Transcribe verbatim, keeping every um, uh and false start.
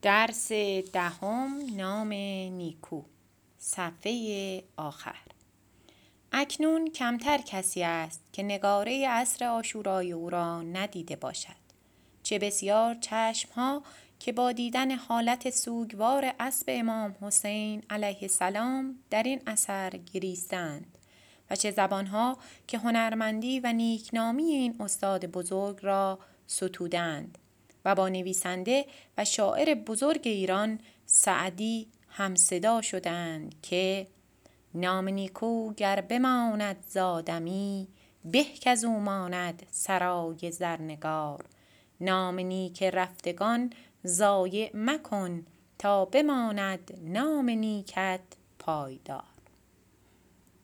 درس دهم نام نیکو، صفحه آخر. اکنون کمتر کسی است که نگاره عصر عاشورای او را ندیده باشد. چه بسیار چشمها که با دیدن حالت سوگوار اسب امام حسین علیه السلام در این اثر گریستند و چه زبانها که هنرمندی و نیکنامی این استاد بزرگ را ستودند و با نویسنده و شاعر بزرگ ایران سعدی همصدا شدند که نام نیکو گر بماند ز آدمی، به کز او ماند سرای زرنگار. نام نیک رفتگان ضایع مکن تا بماند نام نیکت پایدار.